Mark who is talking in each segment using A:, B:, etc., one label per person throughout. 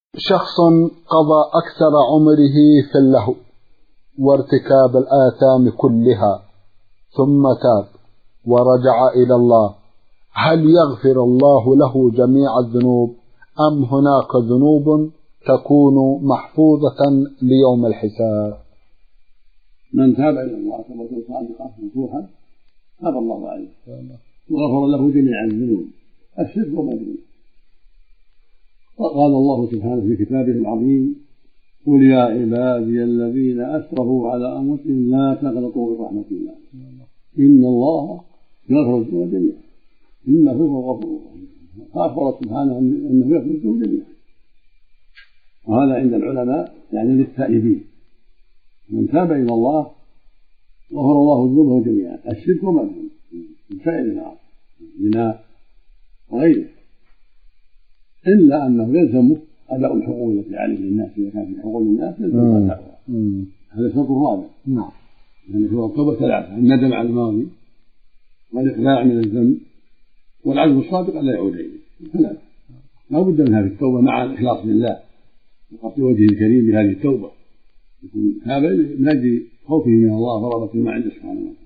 A: شخص قضى أكثر عمره في اللهو وارتكاب الآثام كلها ثم تاب ورجع إلى الله، هل يغفر الله له جميع الذنوب أم هناك ذنوب تكون محفوظة ليوم الحساب؟
B: من تاب إلى الله توبة صادقة نصوحا تاب الله عليه وغفر له جميع الذنوب الشرك وما دونه. وقال الله سبحانه في كتابه العظيم: قل يا عبادي الذين أسرفوا على أنفسهم لا تقنطوا من رحمة الله إن الله يغفر الذنوب جميعا إنه هو الغفور الرحيم. فأخبر سبحانه أنه يغفر الذنوب جميعا، وهذا عند العلماء يعني للتائبين. من تاب إلى الله غفر الله ذنوبه جميعا الشرك وما دونه من سائر النار الزنا وغيره، إلا أنه يلزمه أداء الحقوق التي عليه للناس. إذا كان في حقوق للناس يلزم أداؤها، هذا شرط رابع. يعني هو التوبة ثلاثة: الندم على الماضي والإقلاع من الذنب والعزم الصادق ألا يعود إليه. ثلاثة لا بد منها في التوبة مع الإخلاص لله وقصد وجهه الكريم بهذه التوبة، يكون هذا من أجل خوفه من الله ورغبته ما عنده سبحانه وتعالى.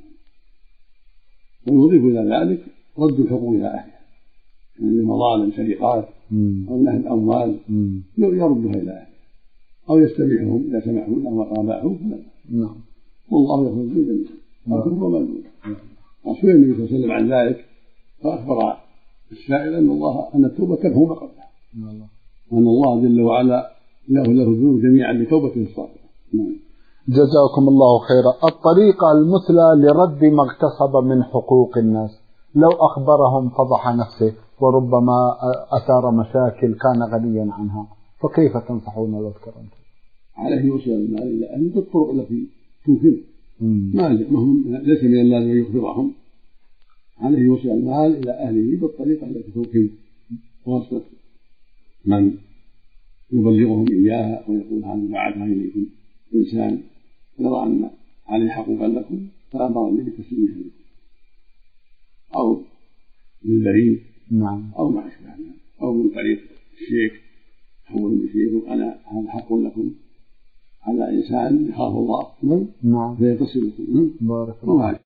B: ويضيف إلى ذلك رد الحقوق إلى أهلها من مظالم سرقات أو نهب أموال يردها إلى أهلها أو يستبيحهم إذا سمحوا له وقابعهم فلا. والله يغفر الذنوب جميعا وما دونه. وسئل النبي صلى الله عليه وسلم عن ذلك فأخبر السائل أن التوبة تمحو ما قبلها، وأن الله جل وعلا يغفر له الذنوب جميعا بتوبته الصادقة.
A: جزاكم الله خيرا. الطريقة المثلى لرد ما اغتصب من حقوق الناس، لو أخبرهم فضح نفسه وربما أثار مشاكل كان غنيا عنها، فكيف تنصحون الأذكر أنتم؟
B: عليه يوصل المال إلى أهله بالطرق التي تمكنه، ليس من اللازم أن يخبرهم، عليه يوصل المال إلى أهله بالطريقة التي تمكنه، ووصلت من يبلغهم إياها ويقول هذا بعثها إليكم إنسان يرى أن عليه حقوقا لكم فأمرني بتسليمها لكم، أو للبريد أو ما أشبه ذلك، أو من طريق الشيخ حول بشيخ أنا هذا حق لكم على إنسان يخاف الله فيتصل لكم.
A: بارك الله.